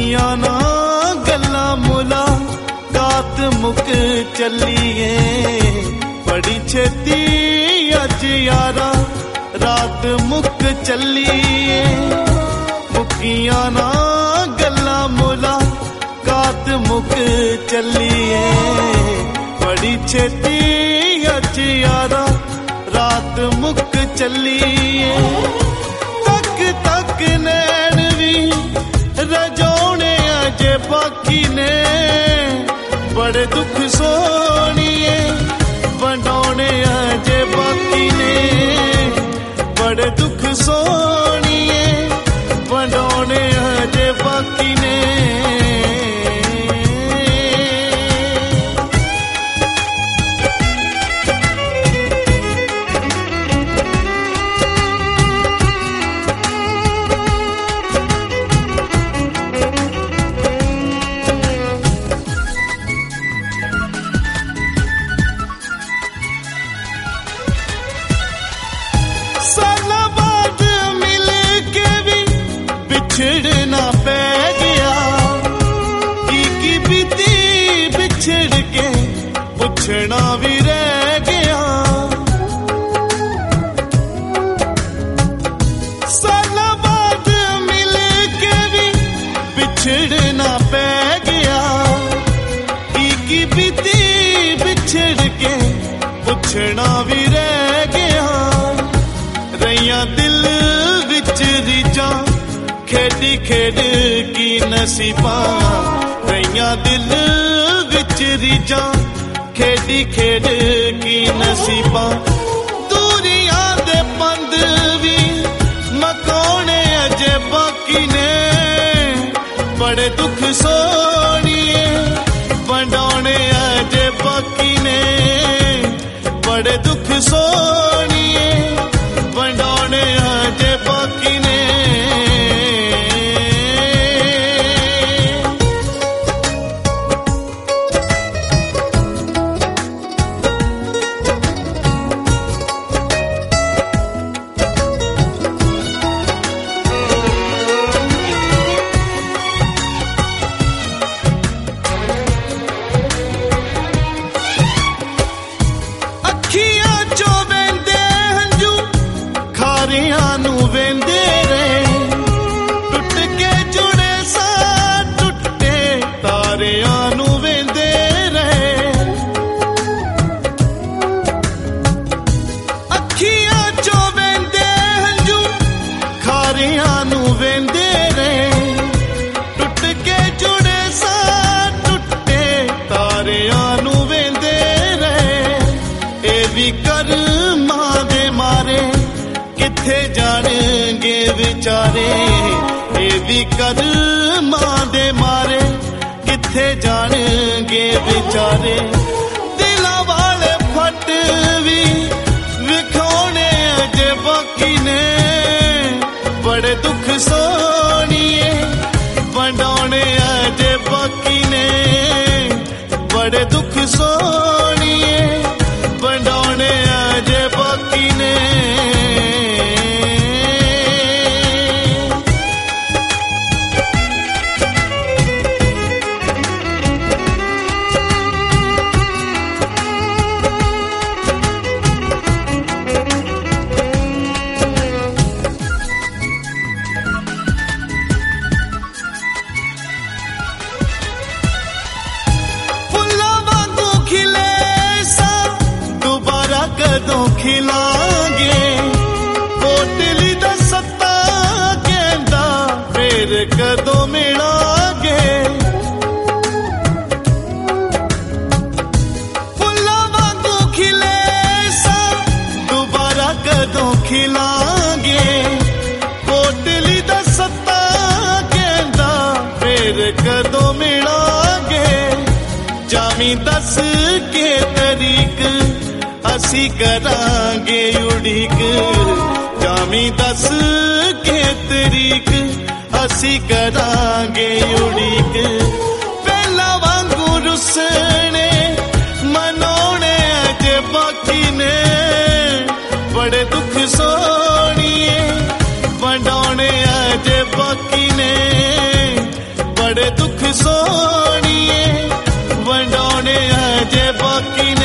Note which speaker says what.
Speaker 1: मुकिया ना गल्ला मुलाकात मुक चलिए बड़ी छेती अज यारा रात मुक चलिए मुकिया ना गल्ला मुलाकात मुक चलिए बड़ी छेती अज यारा रात मुक चलिए तक तक नैन भी रजौने अजे बाकी ने बड़े दुख सोनिए वंडौने अजे बाकी ने बड़े दुख सोनिए वंडौने अजे बाकी ने बिछड़ना पै गया की बीती बिछड़ के पुछना भी रह गया साल बाद मिल के भी बिछड़ना पै गया की बीती बिछड़ के पुछना भी रह गया रैया दिल विच रीजा खेडी खेड की नसीबा रैया दिल विच रीजा खेडी खेड की नसीबा दूरियां दे पंद भी मकाने अजे बाकी ने बड़े दुख सोनिए वंडौने अजे बाकी ने बड़े दुख सोनिए वंडौने अजे बाकी ने वेंदे रहे टुट के जुड़े सा टुटे तारियां नू वेंदे रहे अखियां चो वेंदे हंजू खारियां नू वेंदे रहे टुट के जुड़े सा टुटे तारियां नू वेंदे रहे ए भी कर मां दे मारे किथे जानेंगे बेचारे ये भी कर मां दे मारे किथे जानेंगे बेचारे दिला वाले फट भी विखोने अजे बाकी ने बड़े दुख सोनिए वंडौने अजे बाकी ने बड़े दुख सोनिए वंडौने अजे बाकी ने कदों खिलांगे कोटली दा सत्ता कहंदा फिर कदों मिलांगे फुल्लां वांगू खिले सा दोबारा कदों खिलांगे कोटली दा सत्ता कहंदा फिर कदों मिलांगे जामी दस के तरीक असी करांगे उड़ीक जामी दस के तरीक असी करांगे उड़ीक पहला वांगू रुसने मनोने अजे बाकी ने बड़े दुख सोनिए वंडौने अजे बाकी ने बड़े सोनिए वंडाने अजे बाकी